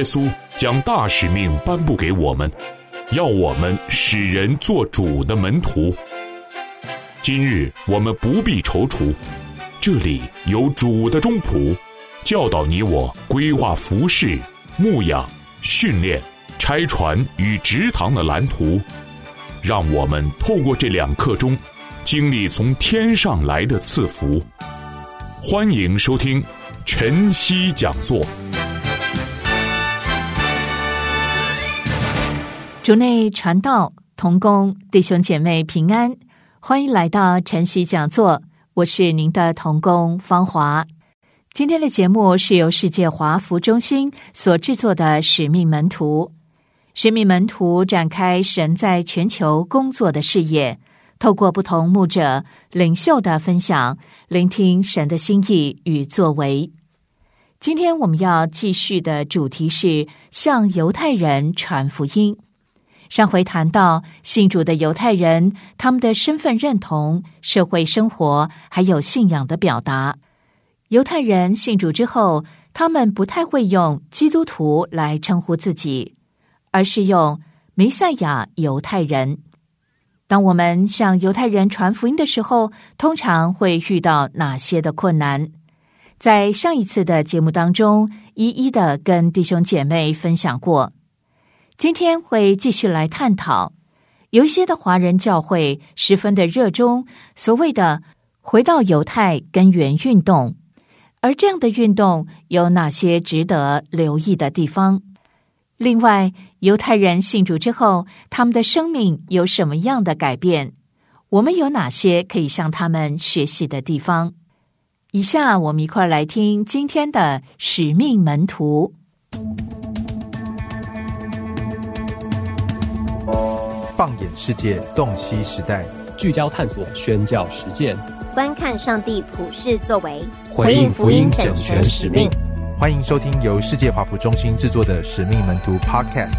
稣将大使命颁布给我们，要我们使人做主的门徒。今日我们不必踌躇，这里有主的中仆，教导你我规划服事、牧养、训练、拆船与植堂的蓝图，让我们透过这2课中经历从天上来的赐福。欢迎收听晨曦讲座。 主内传道同工弟兄姐妹平安，欢迎来到晨曦讲座，我是您的同工芳华。今天的节目是由世界华福中心所制作的使命门徒。使命门徒展开神在全球工作的事业，透过不同牧者领袖的分享，聆听神的心意与作为。今天我们要继续的主题是向犹太人传福音。上回谈到信主的犹太人，他们的身份认同、社会生活还有信仰的表达。犹太人信主之后，他们不太会用基督徒来称呼自己，而是用弥赛亚犹太人。当我们向犹太人传福音的时候，通常会遇到哪些的困难？在上一次的节目当中，一一的跟弟兄姐妹分享过。今天会继续来探讨，有一些的华人教会十分的热衷所谓的回到犹太根源运动，而这样的运动有哪些值得留意的地方？另外，犹太人信主之后，他们的生命有什么样的改变？我们有哪些可以向他们学习的地方？以下我们一块来听今天的使命门徒。 放眼世界，洞悉时代， 聚焦探索宣教实践， 观看上帝普世作为， 回应福音整全使命。 欢迎收听由世界华福中心制作的使命门徒 Podcast。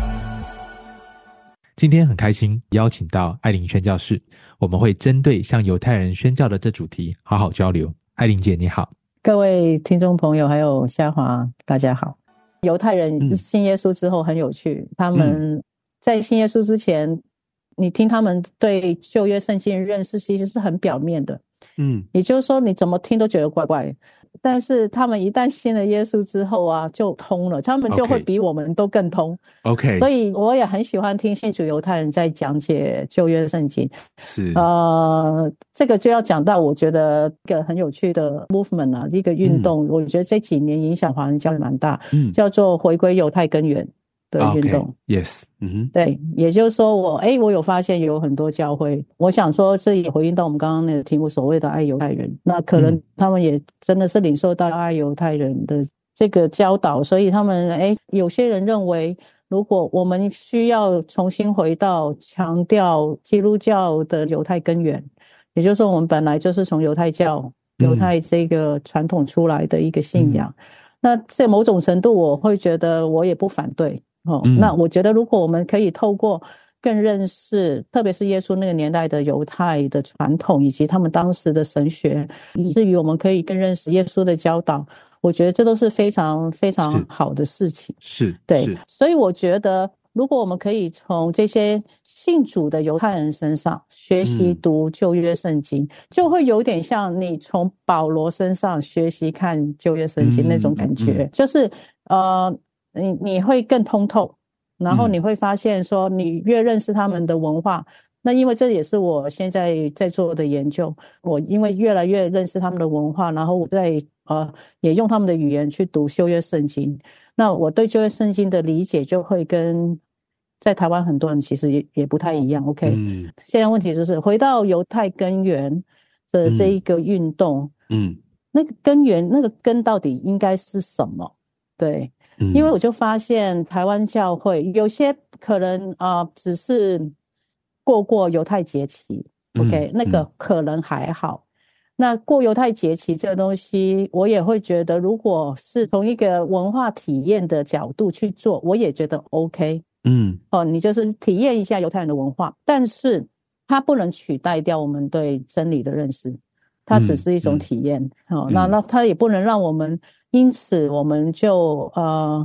今天很开心邀请到艾琳宣教士，我们会针对向犹太人宣教的这主题好好交流。艾琳姐你好。 各位听众朋友还有夏华大家好。犹太人信耶稣之后很有趣，他们在信耶稣之前，你听他们对旧约圣经认识其实是很表面的，也就是说你怎么听都觉得怪怪的。但是他们一旦信了耶稣之后啊，就通了，他们就会比我们都更通。 OK， 所以我也很喜欢听信主犹太人在讲解旧约圣经。 是这个就要讲到我觉得一个很有趣的 movement 啊，一个运动，我觉得这几年影响华人教育蛮大，叫做回归犹太根源的运动。 Yes， 对，也就是说我有发现有很多教会，我想说这也回应到我们刚刚那个题目，所谓的爱犹太人，那可能他们也真的是领受到爱犹太人的这个教导，所以他们有些人认为，如果我们需要重新回到强调基督教的犹太根源，也就是说我们本来就是从犹太教、犹太这个传统出来的一个信仰，那在某种程度我会觉得我也不反对。那我觉得如果我们可以透过更认识特别是耶稣那个年代的犹太的传统以及他们当时的神学，以至于我们可以更认识耶稣的教导，我觉得这都是非常非常好的事情。 是， 对，所以我觉得如果我们可以从这些信主的犹太人身上学习读旧约圣经，就会有点像你从保罗身上学习看旧约圣经那种感觉，就是你会更通透，然后你会发现说你越认识他们的文化，那因为这也是我现在在做的研究，我因为越来越认识他们的文化，然后我在也用他们的语言去读旧约圣经，那我对旧约圣经的理解就会跟在台湾很多人其实也不太一样。 OK，现在问题就是回到犹太根源的这一个运动，那个根源，那个根到底应该是什么？对，因为我就发现台湾教会有些可能只是过犹太节期， OK，那个可能还好。那过犹太节期这个东西，我也会觉得如果是从一个文化体验的角度去做，我也觉得 OK。你就是体验一下犹太人的文化，但是它不能取代掉我们对真理的认识，它只是一种体验。那它也不能让我们因此我们就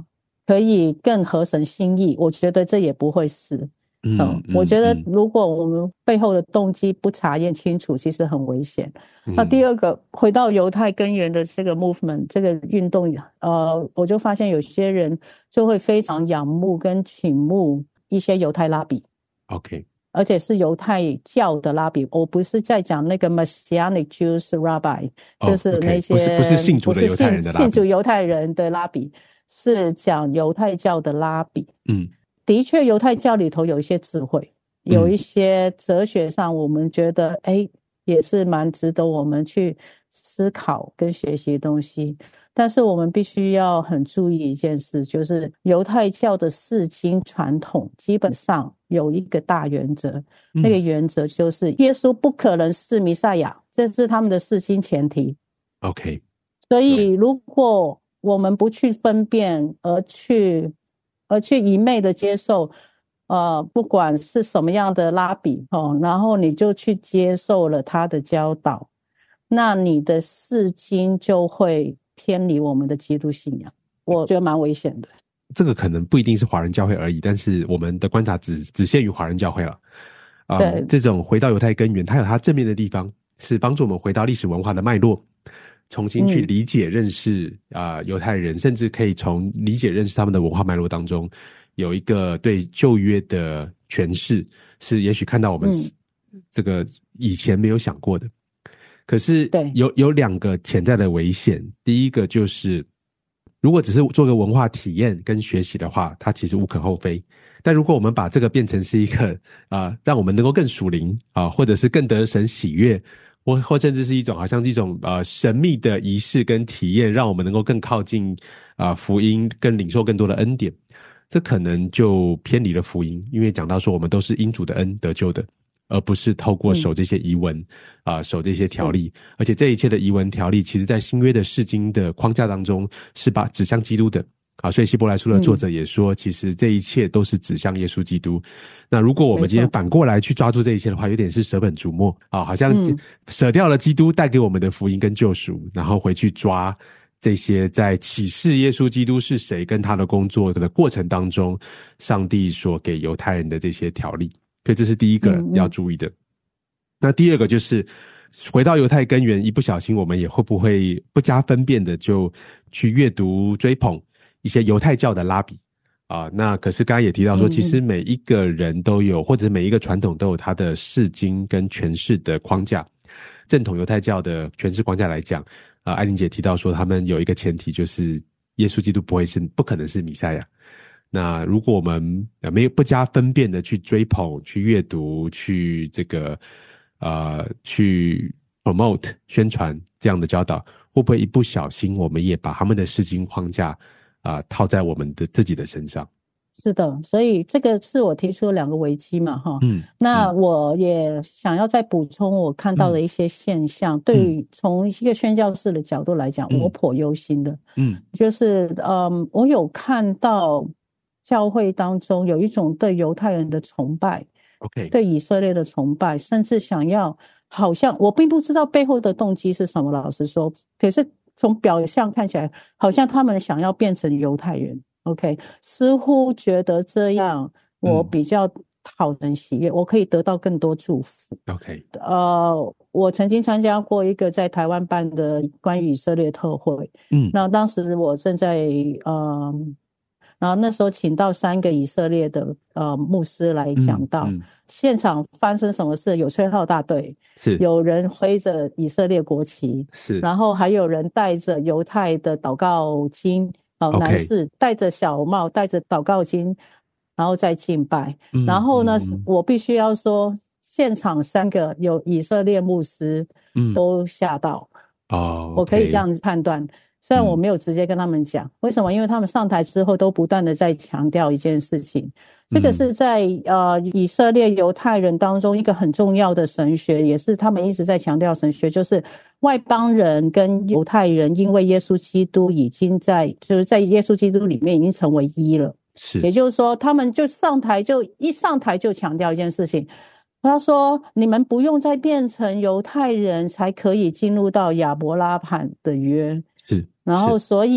可以更合神心意，我觉得这也不会是。我觉得如果我们背后的动机不查验清楚，其实很危险。那第二个，回到犹太根源的这个 movement 这个运动，我就发现有些人就会非常仰慕跟倾慕一些犹太拉比 ，OK， 而且是犹太教的拉比。我不是在讲那个 Messianic Jews Rabbi，就是那些不是信主的犹太人的拉比， 信主犹太人的拉比，是讲犹太教的拉比。的确犹太教里头有一些智慧，有一些哲学上我们觉得也是蛮值得我们去思考跟学习的东西。但是我们必须要很注意一件事，就是犹太教的释经传统基本上有一个大原则，那个原则就是耶稣不可能是弥赛亚，这是他们的释经前提。 OK， 所以如果我们不去分辨而去一昧的接受不管是什么样的拉比然后你就去接受了他的教导，那你的释经就会偏离我们的基督信仰，我觉得蛮危险的。 这个可能不一定是华人教会而已，但是我们的观察只限于华人教会了。对，这种回到犹太根源，它有它正面的地方，是帮助我们回到历史文化的脉络，重新去理解认识犹太人，甚至可以从理解认识他们的文化脉络当中有一个对旧约的诠释，是也许看到我们这个以前没有想过的。可是有两个潜在的危险，第一个就是如果只是做个文化体验跟学习的话，它其实无可厚非。但如果我们把这个变成是一个让我们能够更属灵或者是更得神喜悦，或甚至是一种好像是一种神秘的仪式跟体验，让我们能够更靠近福音，更领受更多的恩典，这可能就偏离了福音。因为讲到说我们都是因主的恩得救的，而不是透过守这些遗文守这些条例。而且这一切的遗文条例其实在新约的释经的框架当中是把指向基督的所以希伯来书的作者也说其实这一切都是指向耶稣基督。那如果我们今天反过来去抓住这一切的话，有点是舍本逐末好像舍掉了基督带给我们的福音跟救赎，然后回去抓这些在启示耶稣基督是谁跟他的工作的过程当中上帝所给犹太人的这些条例。所以这是第一个要注意的。那第二个就是回到犹太根源，一不小心我们也会不会不加分辨的就去阅读追捧一些犹太教的拉比那可是刚才也提到说其实每一个人都有或者是每一个传统都有他的释经跟诠释的框架。正统犹太教的诠释框架来讲艾琳姐提到说他们有一个前提，就是耶稣基督不可能是弥赛亚。那如果我们没有不加分辨的去追捧去阅读去这个去 promote 宣传这样的教导，会不会一不小心我们也把他们的释经框架套在我们的自己的身上？ 是的，所以这个是我提出的两个危机嘛那我也想要再补充我看到的一些现象，对于从一个宣教士的角度来讲我颇忧心的就是我有看到教会当中有一种对犹太人的崇拜对以色列的崇拜，甚至想要好像我并不知道背后的动机是什么，老实说，可是从表象看起来好像他们想要变成犹太人似乎觉得这样我比较讨人喜悦我可以得到更多祝福我曾经参加过一个在台湾办的关于以色列特会那当时我正在然后那时候请到3个以色列的牧师来讲道现场发生什么事，有吹号大队，是有人挥着以色列国旗，是然后还有人带着犹太的祷告经男士戴着小帽戴着祷告经然后再敬拜然后呢我必须要说现场3个有以色列牧师都吓到我可以这样子判断虽然我没有直接跟他们讲为什么，因为他们上台之后都不断的在强调一件事情，这个是在以色列犹太人当中一个很重要的神学，也是他们一直在强调神学，就是外邦人跟犹太人因为耶稣基督已经就是在耶稣基督里面已经成为一了，是也就是说他们就一上台就强调一件事情，他说你们不用再变成犹太人才可以进入到亚伯拉罕的约，是然后所以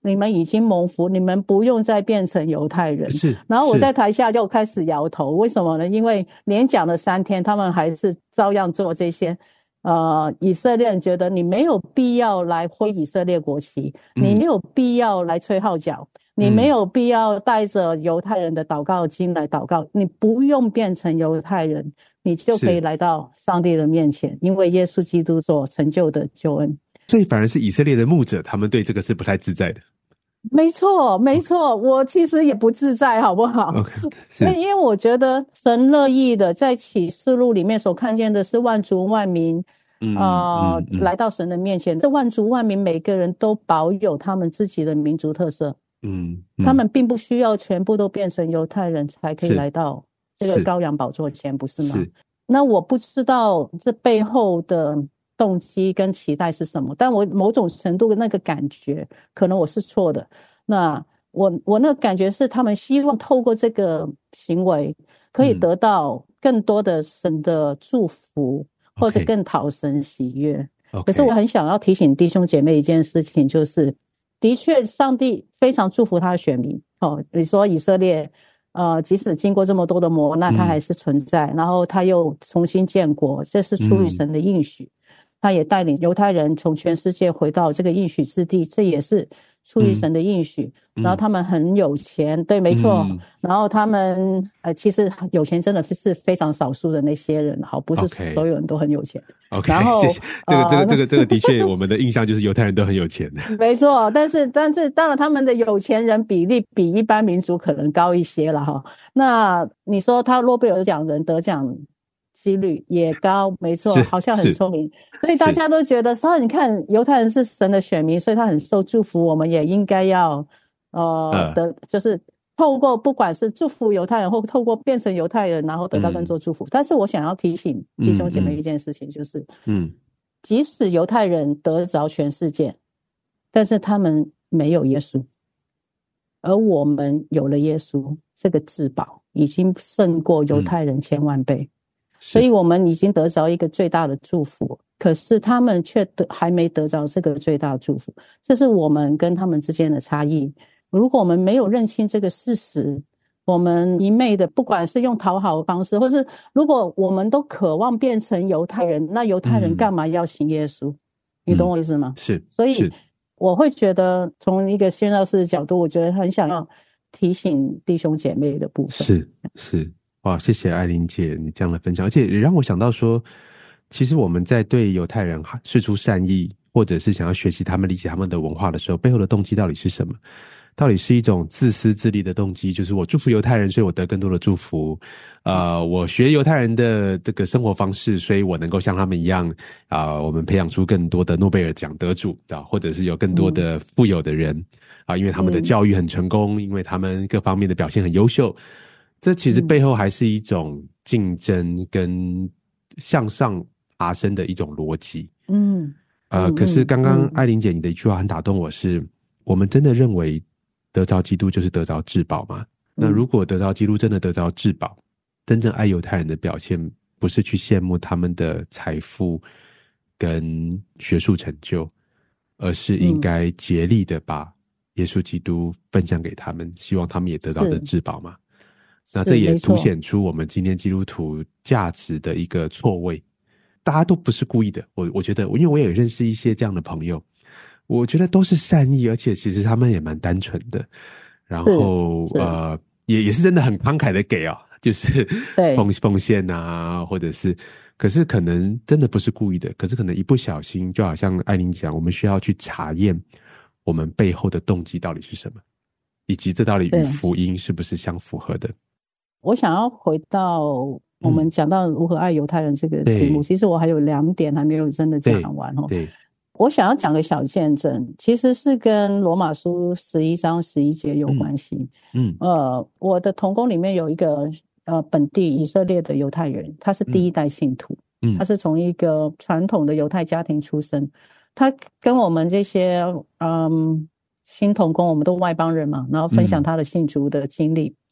你们已经蒙福，你们不用再变成犹太人。 是。 然后我在台下就开始摇头，为什么呢？因为连讲了3天，他们还是照样做这些。以色列人觉得你没有必要来挥以色列国旗，你没有必要来吹号角，你没有必要带着犹太人的祷告经来祷告，你不用变成犹太人，你就可以来到上帝的面前，因为耶稣基督所成就的救恩。 所以反而是以色列的牧者，他们对这个是不太自在的。 没错没错，我其实也不自在，好不好？ OK， 因为我觉得神乐意的在启示录里面所看见的是万族万民来到神的面前，这万族万民每个人都保有他们自己的民族特色，他们并不需要全部都变成犹太人才可以来到这个羔羊宝座前，不是吗？是。那我不知道这背后的动机跟期待是什么，但我某种程度的那个感觉可能我是错的。那我那个感觉是他们希望透过这个行为可以得到更多的神的祝福，或者更讨神喜悦。可是我很想要提醒弟兄姐妹一件事情，就是的确上帝非常祝福他的选民。你说以色列即使经过这么多的磨难，他还是存在，然后他又重新建国，这是出于神的应许。他也带领犹太人从全世界回到这个应许之地，这也是出于神的应许。然后他们很有钱，对，没错。然后他们其实有钱真的是非常少数的那些人，不是所有人都很有钱。 OK， 然后谢谢。这个的确，我们的印象就是犹太人都很有钱。 没错，但是当然他们的有钱人比例比一般民族可能高一些了哈。那你说他诺贝尔奖人得奖几率也高，没错，好像很聪明，所以大家都觉得说，你看犹太人是神的选民，所以他很受祝福，我们也应该要就是透过不管是祝福犹太人，或透过变成犹太人，然后得到更多祝福。但是我想要提醒弟兄姐妹一件事情，就是即使犹太人得着全世界，但是他们没有耶稣，而我们有了耶稣，这个至宝已经胜过犹太人千万倍。所以我们已经得着一个最大的祝福，可是他们却还没得着这个最大的祝福，这是我们跟他们之间的差异。如果我们没有认清这个事实，我们一昧的不管是用讨好的方式，或是如果我们都渴望变成犹太人，那犹太人干嘛要信耶稣？你懂我意思吗？ 是。 所以我会觉得从一个宣教士的角度，我觉得很想要提醒弟兄姐妹的部分。 是哇，谢谢艾琳姐你这样的分享，而且也让我想到说，其实我们在对犹太人释出善意，或者是想要学习他们、理解他们的文化的时候，背后的动机到底是什么？到底是一种自私自利的动机，就是我祝福犹太人，所以我得更多的祝福。我学犹太人的这个生活方式，所以我能够像他们一样我们培养出更多的诺贝尔奖得主或者是有更多的富有的人因为他们的教育很成功，因为他们各方面的表现很优秀。这其实背后还是一种竞争跟向上爬升的一种逻辑。可是刚刚艾琳姐你的一句话很打动我，是我们真的认为得着基督就是得着至宝吗？那如果得着基督真的得着至宝，真正爱犹太人的表现不是去羡慕他们的财富跟学术成就，而是应该竭力的把耶稣基督分享给他们，希望他们也得到的至宝吗？那这也凸显出我们今天基督徒价值的一个错位。大家都不是故意的，我觉得因为我也认识一些这样的朋友，我觉得都是善意，而且其实他们也蛮单纯的，然后也是真的很慷慨的给就是奉献或者是，可是可能真的不是故意的，可是可能一不小心，就好像艾琳讲，我们需要去查验我们背后的动机到底是什么，以及这到底与福音是不是相符合的。 我想要回到我们讲到如何爱犹太人这个题目，其实我还有2点还没有真的讲完对，我想要讲个小见证，其实是跟罗马书11章11节有关系。我的同工里面有一个本地以色列的犹太人，他是第一代信徒，他是从一个传统的犹太家庭出身，他跟我们这些新同工，我们都外邦人嘛，然后分享他的信主的经历。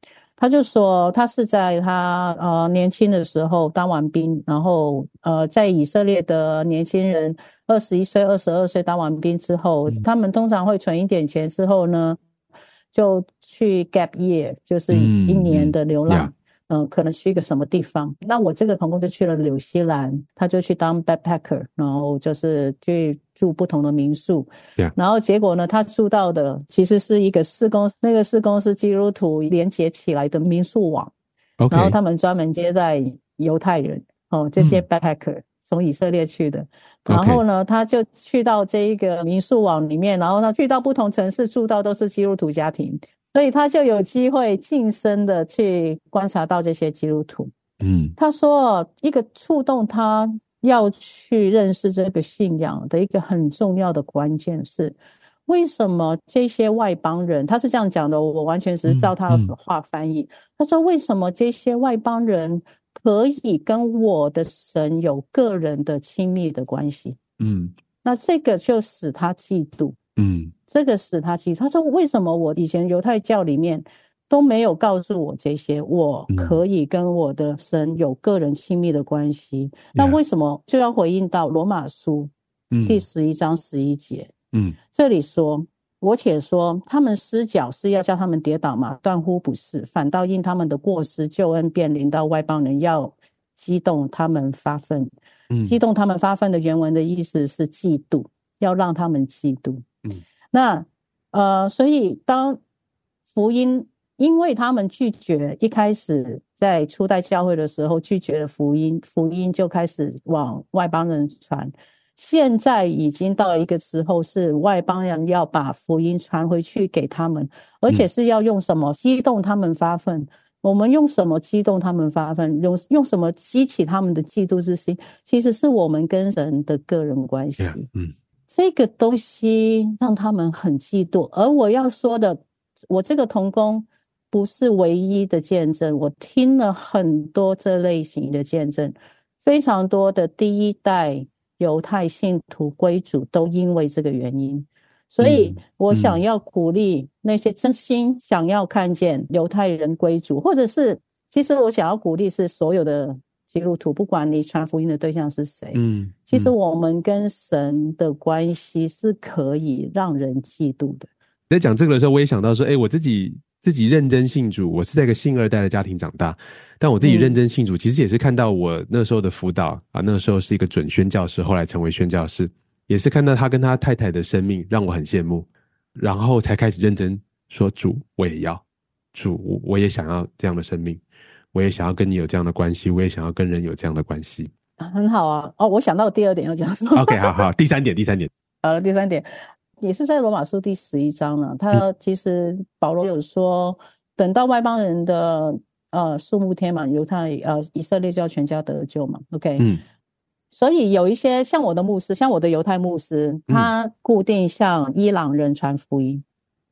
他就说他是在他年轻的时候当完兵，然后在以色列的年轻人21岁22岁当完兵之后，他们通常会存一点钱之后呢，就去 gap year， 就是1年的流浪，可能去一个什么地方。那我这个同工就去了纽西兰，他就去当 backpacker， 然后就是去住不同的民宿，然后结果呢，他住到的其实是一个事工，那个事工是基督徒连结起来的民宿网，然后他们专门接待犹太人，这些 backpacker 从以色列去的，然后呢，他就去到这一个民宿网里面，然后他去到不同城市住到都是基督徒家庭，所以他就有机会近身的去观察到这些基督徒。他说一个触动他要去认识这个信仰的一个很重要的关键是，为什么这些外邦人，他是这样讲的，我完全只是照他的话翻译，他说为什么这些外邦人可以跟我的神有个人的亲密的关系，那这个就使他嫉妒，这个使他嫉妒。他说为什么我以前犹太教里面都没有告诉我这些，我可以跟我的神有个人亲密的关系，那为什么就要回应到罗马书第11章11节，这里说我且说他们失脚是要叫他们跌倒吗？断乎不是，反倒因他们的过失救恩便临到外邦人，要激动他们发愤。激动他们发愤的原文的意思是嫉妒，要让他们嫉妒。那所以当福音，因为他们拒绝，一开始在初代教会的时候拒绝了福音，福音就开始往外邦人传，现在已经到一个时候是外邦人要把福音传回去给他们，而且是要用什么激动他们发愤。我们用什么激动他们发愤，用什么激起他们的嫉妒之心，其实是我们跟神的个人关系，这个东西让他们很嫉妒。而我要说的，我这个同工不是唯一的见证，我听了很多这类型的见证，非常多的第一代犹太信徒归主都因为这个原因。所以我想要鼓励那些真心想要看见犹太人归主，或者是其实我想要鼓励是所有的基督徒，不管你传福音的对象是谁，其实我们跟神的关系是可以让人嫉妒的。 在讲这个的时候，我也想到说，我自己认真信主，我是在一个信二代的家庭长大，但我自己认真信主，其实也是看到我那时候的辅导那个时候是一个准宣教士，后来成为宣教士，也是看到他跟他太太的生命让我很羡慕，然后才开始认真说主我也要，主我也想要这样的生命，我也想要跟你有这样的关系，我也想要跟人有这样的关系。 很好啊。我想到第二点要讲什么。 OK， 好，第三点。 第三点也是在罗马书第11章了。他其实保罗有说，等到外邦人的数目填满，犹太以色列就要全家得救嘛。OK，所以有一些像我的牧师，像我的犹太牧师，他固定向伊朗人传福音。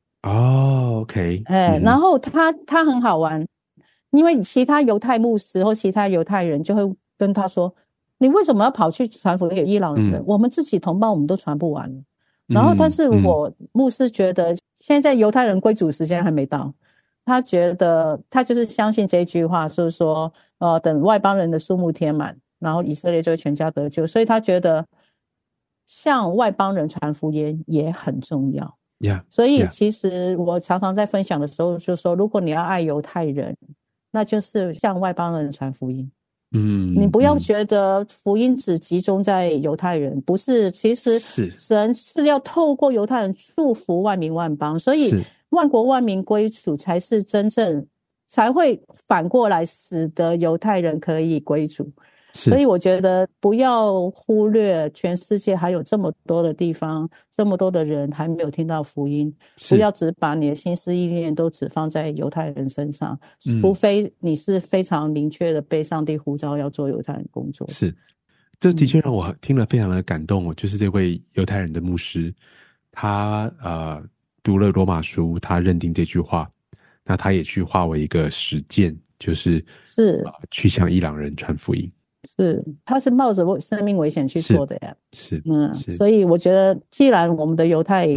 OK， 然后他很好玩，因为其他犹太牧师或其他犹太人就会跟他说，你为什么要跑去传福音给伊朗人？我们自己同胞我们都传不完。然后但是我牧师觉得现在犹太人归主时间还没到，他觉得他就是相信这句话，就是说等外邦人的数目填满，然后以色列就会全家得救，所以他觉得向外邦人传福音也很重要。所以其实我常常在分享的时候就说，如果你要爱犹太人，那就是向外邦人传福音。你不要觉得福音只集中在犹太人，不是，其实神是要透过犹太人祝福万民万邦，所以万国万民归主才是真正，才会反过来使得犹太人可以归主。所以我觉得不要忽略全世界还有这么多的地方，这么多的人还没有听到福音，不要只把你的心思意念都只放在犹太人身上，除非你是非常明确的被上帝呼召要做犹太人工作。 这的确让我听了非常的感动。就是这位犹太人的牧师，他读了罗马书，他认定这句话，那他也去化为一个实践，就是去向伊朗人传福音。 他是冒着生命危险去做的呀。 是， 所以我觉得既然我们的犹太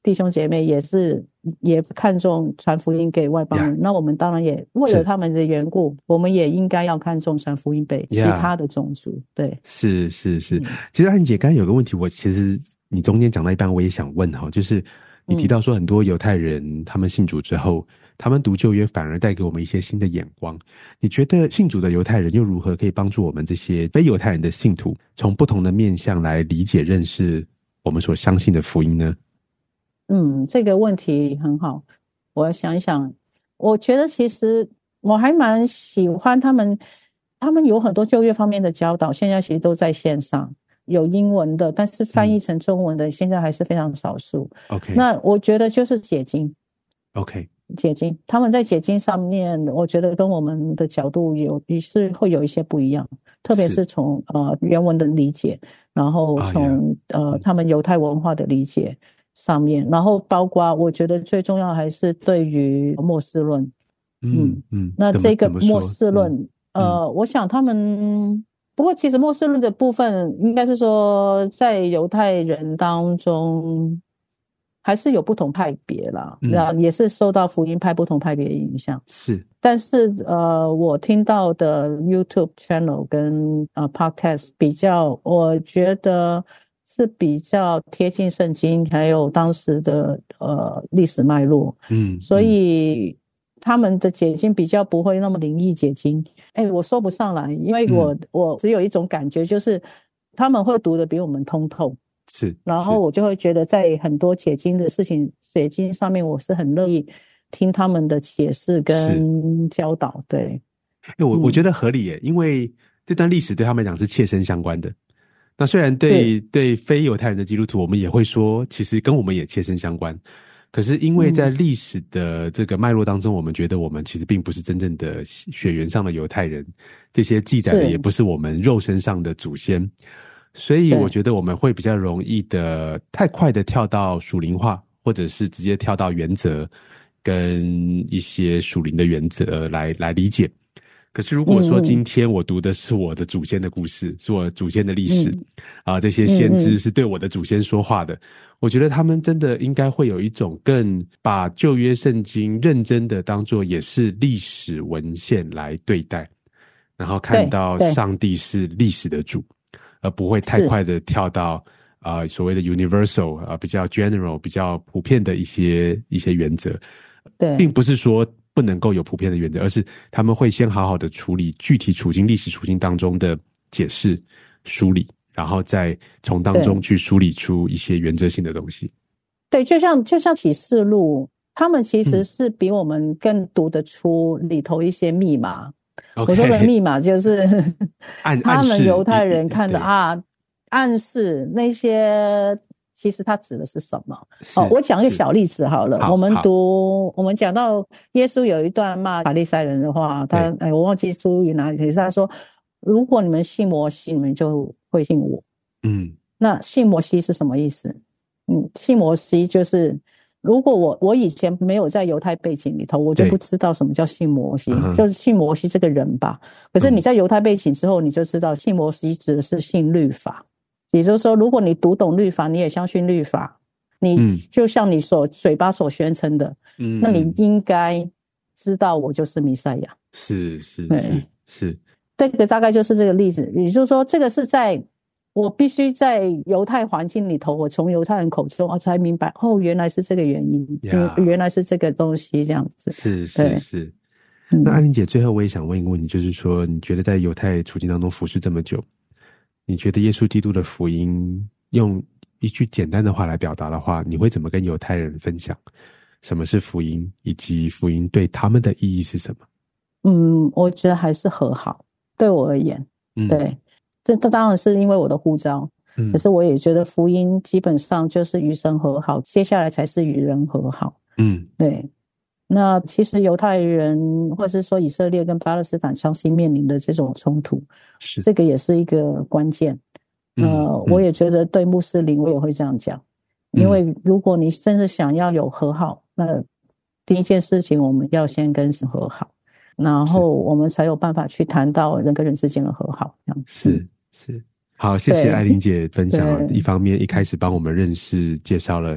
弟兄姐妹也看重传福音给外邦人，那我们当然也为了他们的缘故，我们也应该要看重传福音给其他的种族。对， 是。其实安妮姐刚才有个问题，其实你中间讲到一半，我也想问哈，就是你提到说很多犹太人他们信主之后，他们读旧约反而带给我们一些新的眼光。你觉得信主的犹太人又如何可以帮助我们这些非犹太人的信徒，从不同的面向来理解认识我们所相信的福音呢？ 这个问题很好，我想一想。我觉得其实我还蛮喜欢他们有很多旧约方面的教导，现在其实都在线上，有英文的，但是翻译成中文的现在还是非常少数。 OK， 那我觉得就是解经。 OK， 解经，他们在解经上面，我觉得跟我们的角度是会有一些不一样，特别是从原文的理解，然后从他们犹太文化的理解上面，然后包括我觉得最重要还是对于末世论。那这个末世论，我想他们不过其实末世论的部分应该是说在犹太人当中还是有不同派别啦，也是受到福音派不同派别的影响。 是， 但是我听到的 YouTube channel 跟podcast 比较，我觉得是比较贴近圣经还有当时的历史脉络。所以他们的解经比较不会那么灵异解经。我说不上来，因为我只有一种感觉，就是他们会读得比我们通透。 是， 然后我就会觉得在很多解经的事情解经上面，我是很乐意听他们的解释跟教导。对， 我觉得合理耶，因为这段历史对他们来讲是切身相关的。那虽然对非犹太人的基督徒，我们也会说其实跟我们也切身相关，可是因为在历史的这个脉络当中，我们觉得我们其实并不是真正的血缘上的犹太人，这些记载的也不是我们肉身上的祖先，所以我觉得我们会比较容易的太快的跳到属灵化，或者是直接跳到原则跟一些属灵的原则来理解。可是如果说今天我读的是我的祖先的故事，是我祖先的历史这些先知是对我的祖先说话的，我觉得他们真的应该会有一种更把旧约圣经认真的当作也是历史文献来对待，然后看到上帝是历史的主，而不会太快的跳到所谓的 universal 比较 general 比较普遍的一些原则。对，并不是说不能够有普遍的原则，而是他们会先好好的处理具体处境历史处境当中的解释梳理，然后再从当中去梳理出一些原则性的东西。 对，就像启示录，他们其实是比我们更读得出里头一些密码。我说的密码就是他们犹太人看的暗示那些其实他指的是什么。我讲一个小例子好了。我们讲到耶稣有一段骂法利赛人的话，我忘记出于哪里，可是他说如果你们信摩西，你们就会信我。那信摩西是什么意思？信摩西就是如果我以前没有在犹太背景里头，我就不知道什么叫信摩西，就是信摩西这个人吧。可是你在犹太背景之后，你就知道信摩西指的是信律法。也就是说，如果你读懂律法，你也相信律法，你就像你嘴巴所宣称的，那你应该知道我就是弥赛亚。是，这个大概就是这个例子。也就是说，这个是我必须在犹太环境里头，我从犹太人口中才明白，原来是这个原因，原来是这个东西这样子。 是。那安玲姐，最后我也想问一个问题，就是说，你觉得在犹太处境当中服侍这么久，你觉得耶稣基督的福音用一句简单的话来表达的话，你会怎么跟犹太人分享什么是福音，以及福音对他们的意义是什么？ 我觉得还是和好，对我而言。对，这当然是因为我的呼召，可是我也觉得福音基本上就是与神和好，接下来才是与人和好。对。那其实犹太人或是说以色列跟巴勒斯坦长期面临的这种冲突，这个也是一个关键。我也觉得对穆斯林我也会这样讲，因为如果你真的想要有和好，那第一件事情我们要先跟神和好，然后我们才有办法去谈到人跟人之间的和好。 是。好，谢谢艾琳姐分享。一方面一开始帮我们认识介绍了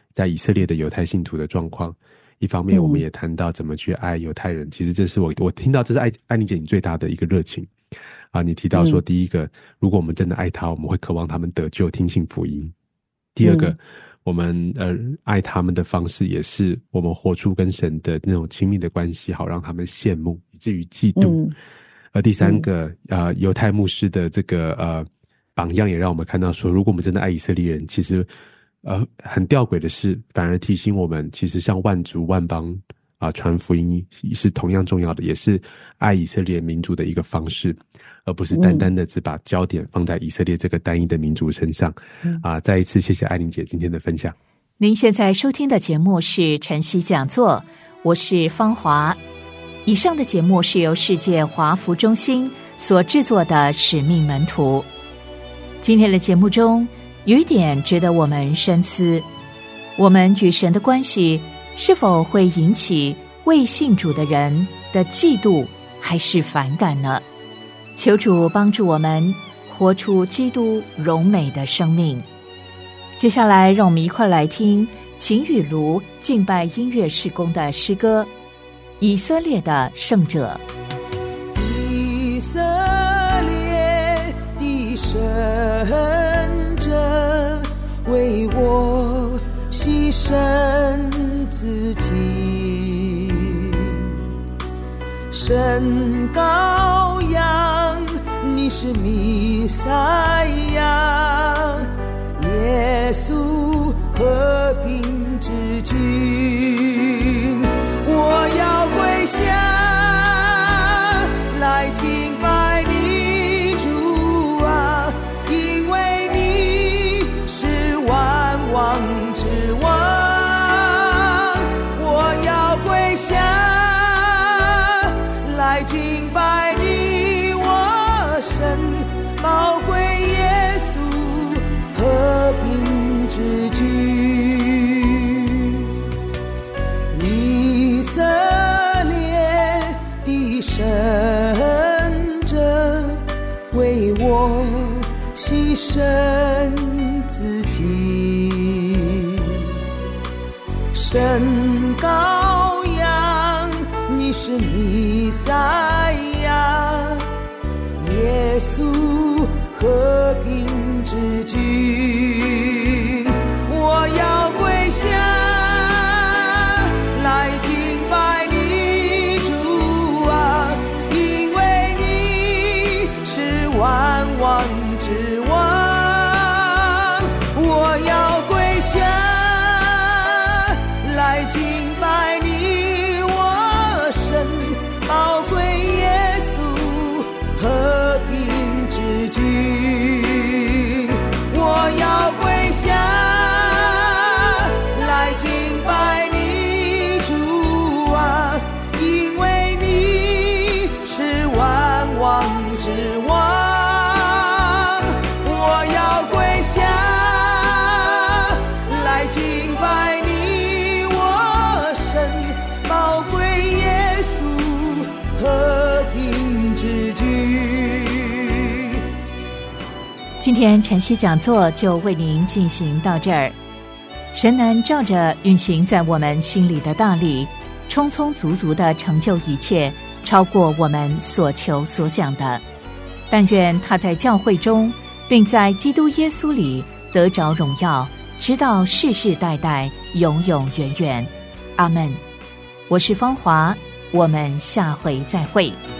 在以色列的犹太信徒的状况。一方面我们也谈到怎么去爱犹太人，其实这是我听到这是艾琳姐你最大的一个热情啊。你提到说第一个，如果我们真的爱他，我们会渴望他们得救听信福音。第二个，我们爱他们的方式也是我们活出跟神的那种亲密的关系，好让他们羡慕以至于嫉妒。而第三个犹太牧师的这个榜样也让我们看到说，如果我们真的爱以色列人，其实很吊诡的是，反而提醒我们，其实向万族万邦传福音是同样重要的，也是爱以色列民族的一个方式，而不是单单的只把焦点放在以色列这个单一的民族身上。再一次谢谢艾琳姐今天的分享。 您现在收听的节目是晨曦讲座，我是芳华。以上的节目是由世界华福中心所制作的使命门徒。今天的节目中有一点值得我们深思，我们与神的关系是否会引起未信主的人的嫉妒还是反感呢？求主帮助我们活出基督荣美的生命。接下来让我们一块来听秦雨茹敬拜音乐事工的诗歌《以色列的圣者》。 以色列的圣者为我牺牲自己，神羔羊，你是弥赛亚，耶稣和平之君，我要跪下来敬拜你主啊，因为你是万王之王，我要跪下来敬拜你，我神宝贵耶稣和平之君，以色列的圣者为我牺牲自己，神羔羊，你是弥赛亚，耶稣和平之君，我要跪下来敬拜你主啊，因为你是万王之王，我要跪下来敬拜你，我神宝贵耶稣和平之君，我要跪下来敬拜你主啊，因为你是万王之王，我要跪下来敬拜你，我神宝贵耶稣和平之君。 今天晨曦讲座就为您进行到这儿。神能照着运行在我们心里的大力，充充足足地成就一切，超过我们所求所想的。但愿他在教会中，并在基督耶稣里得着荣耀，直到世世代代，永永远远。阿们。我是芳华，我们下回再会。